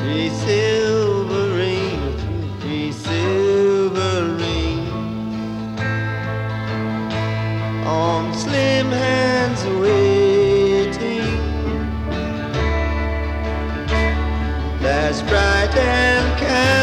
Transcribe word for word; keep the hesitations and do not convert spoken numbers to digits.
Three silver rings, three silver rings on slim hands waiting. Flash bright and kind.